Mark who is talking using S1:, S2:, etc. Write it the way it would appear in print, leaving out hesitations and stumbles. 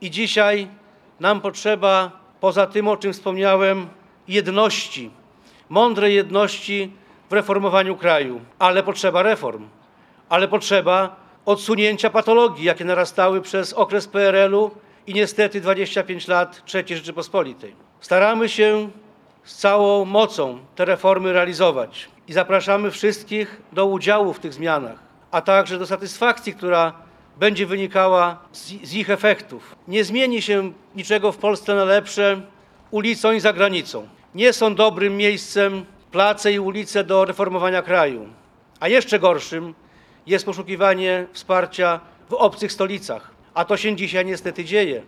S1: I dzisiaj nam potrzeba, poza tym, o czym wspomniałem, jedności, mądrej jedności w reformowaniu kraju. Ale potrzeba reform, ale potrzeba odsunięcia patologii, jakie narastały przez okres PRL-u i niestety 25 lat III Rzeczypospolitej. Staramy się z całą mocą te reformy realizować i zapraszamy wszystkich do udziału w tych zmianach, a także do satysfakcji, która będzie wynikała z ich efektów. Nie zmieni się niczego w Polsce na lepsze ulicą i za granicą. Nie są dobrym miejscem place i ulice do reformowania kraju, a jeszcze gorszym jest poszukiwanie wsparcia w obcych stolicach, a to się dzisiaj niestety dzieje.